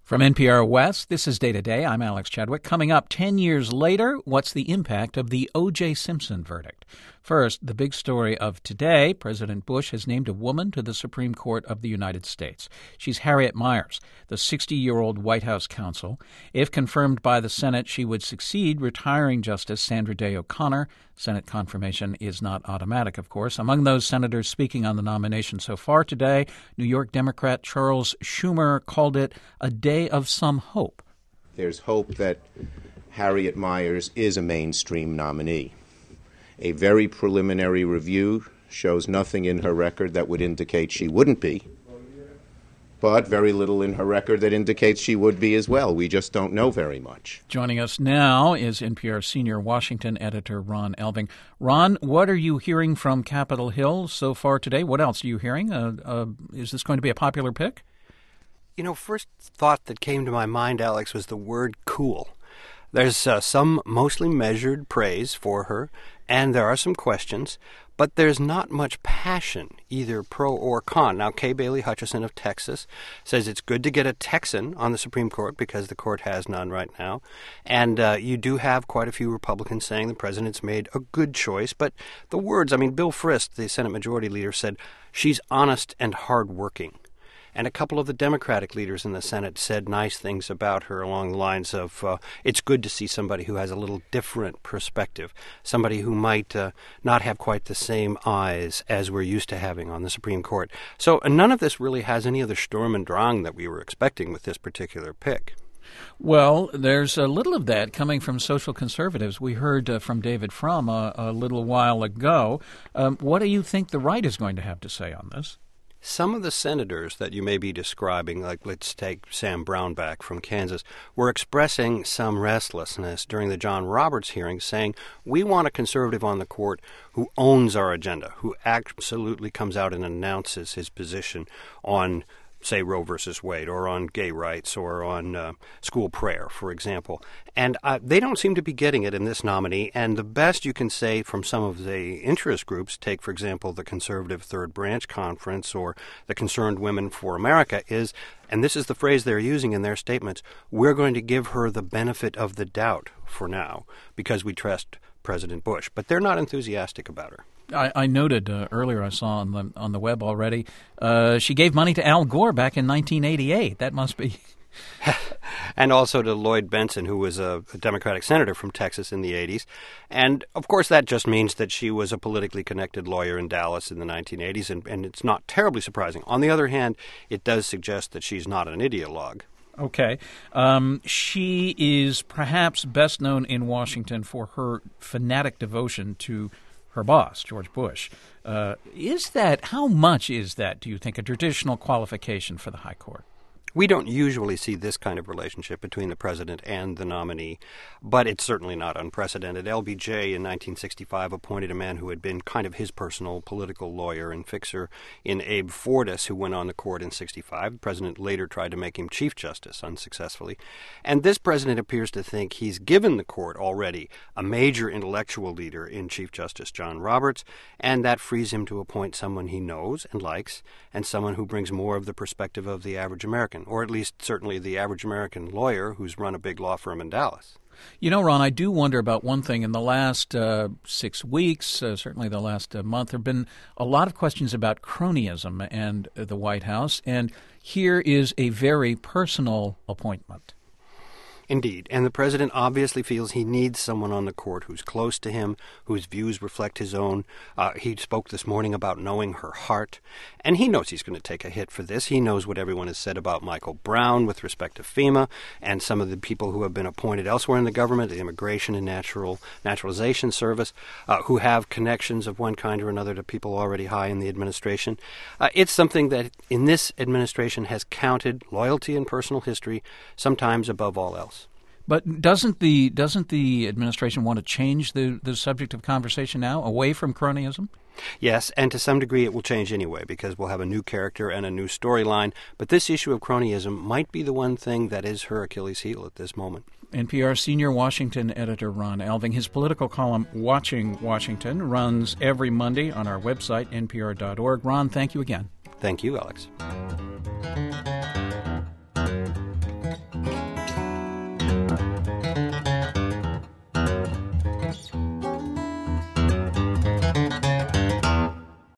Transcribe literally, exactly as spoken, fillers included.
From N P R West, this is Day to Day. I'm Alex Chadwick. Coming up ten years later, what's the impact of the O J. Simpson verdict? First, the big story of today. President Bush has named a woman to the Supreme Court of the United States. She's Harriet Miers, the sixty-year-old White House counsel. If confirmed by the Senate, she would succeed retiring Justice Sandra Day O'Connor. Senate confirmation is not automatic, of course. Among those senators speaking on the nomination so far today, New York Democrat Charles Schumer called it a day of some hope. There's hope that Harriet Miers is a mainstream nominee. A very preliminary review shows nothing in her record that would indicate she wouldn't be, but very little in her record that indicates she would be as well. We just don't know very much. Joining us now is N P R senior Washington editor Ron Elving. Ron, what are you hearing from Capitol Hill so far today? What else are you hearing? Uh, uh, is this going to be a popular pick? You know, first thought that came to my mind, Alex, was the word cool. There's uh, some mostly measured praise for her, and there are some questions, but there's not much passion, either pro or con. Now, Kay Bailey Hutchison of Texas says it's good to get a Texan on the Supreme Court because the court has none right now. And uh, you do have quite a few Republicans saying the president's made a good choice. But the words, I mean, Bill Frist, the Senate Majority Leader, said she's honest and hardworking. And a couple of the Democratic leaders in the Senate said nice things about her along the lines of, uh, it's good to see somebody who has a little different perspective, somebody who might uh, not have quite the same eyes as we're used to having on the Supreme Court. So uh, none of this really has any of the Sturm und Drang that we were expecting with this particular pick. Well, there's a little of that coming from social conservatives. We heard uh, from David Frum a, a little while ago. Um, what do you think the right is going to have to say on this? Some of the senators that you may be describing, like let's take Sam Brownback from Kansas, were expressing some restlessness during the John Roberts hearing, saying, we want a conservative on the court who owns our agenda, who absolutely comes out and announces his position on, say, Roe versus Wade, or on gay rights, or on uh, school prayer, for example. And uh, they don't seem to be getting it in this nominee. And the best you can say from some of the interest groups, take, for example, the Conservative Third Branch Conference or the Concerned Women for America, is, and this is the phrase they're using in their statements, we're going to give her the benefit of the doubt for now because we trust President Bush. But they're not enthusiastic about her. I, I noted uh, earlier, I saw on the on the web already, uh, she gave money to Al Gore back in nineteen eighty-eight. That must be... And also to Lloyd Bentsen, who was a, a Democratic senator from Texas in the eighties. And, of course, that just means that she was a politically connected lawyer in Dallas in the nineteen eighties, and, and it's not terribly surprising. On the other hand, it does suggest that she's not an ideologue. Okay. Um, she is perhaps best known in Washington for her fanatic devotion to her boss, George Bush. Uh, is that, how much is that, do you think, a traditional qualification for the High Court? We don't usually see this kind of relationship between the president and the nominee, but it's certainly not unprecedented. L B J in nineteen sixty-five appointed a man who had been kind of his personal political lawyer and fixer in Abe Fortas, who went on the court in sixty-five. The president later tried to make him Chief Justice unsuccessfully. And this president appears to think he's given the court already a major intellectual leader in Chief Justice John Roberts, and that frees him to appoint someone he knows and likes, and someone who brings more of the perspective of the average American, or at least certainly the average American lawyer who's run a big law firm in Dallas. You know, Ron, I do wonder about one thing. In the last uh, six weeks, uh, certainly the last uh, month, there have been a lot of questions about cronyism and uh, the White House, and here is a very personal appointment. Indeed, and the president obviously feels he needs someone on the court who's close to him, whose views reflect his own. Uh, he spoke this morning about knowing her heart, and he knows he's going to take a hit for this. He knows what everyone has said about Michael Brown with respect to FEMA and some of the people who have been appointed elsewhere in the government, the Immigration and Natural Naturalization Service, uh, who have connections of one kind or another to people already high in the administration. Uh, it's something that in this administration has counted loyalty and personal history, sometimes above all else. But doesn't the doesn't the administration want to change the, the subject of conversation now away from cronyism? Yes, and to some degree it will change anyway because we'll have a new character and a new storyline. But this issue of cronyism might be the one thing that is her Achilles heel at this moment. N P R senior Washington editor Ron Elving. His political column, Watching Washington, runs every Monday on our website, N P R dot org. Ron, thank you again. Thank you, Alex.